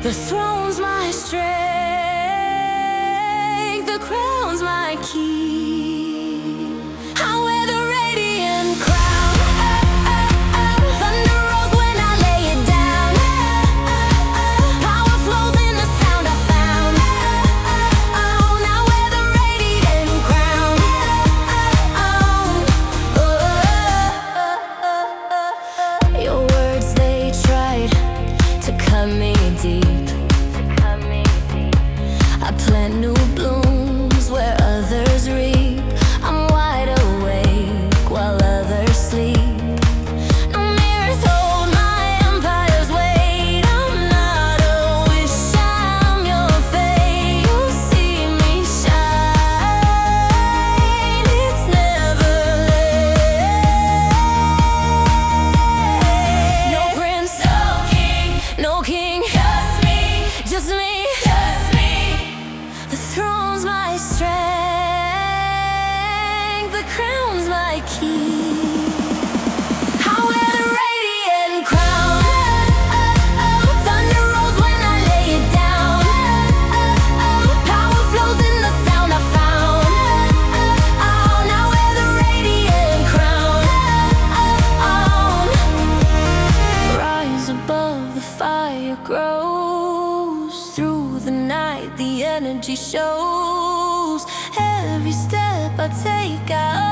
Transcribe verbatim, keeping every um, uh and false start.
The throne's my strength, the crown's my key. I wear the radiant crown. Thunder rolls when I lay it down. Power flows in the sound I found. Oh, now wear the radiant crown. Oh, your words, they tried to cut me deep. I plant new blooms where others reap. I'm wide awake while others sleep. No mirrors hold my empire's weight. I'm not a wish, I'm your fate. You see me shine, it's never late. No prince, no king, no king, just me, just me. The throne's my strength, the crown's my key. I wear the radiant crown. Thunder rolls when I lay it down. Power flows in the sound I found. Oh, now wear the radiant crown. Rise above, the fire grows. Through the night, the energy shows. Every step I take, I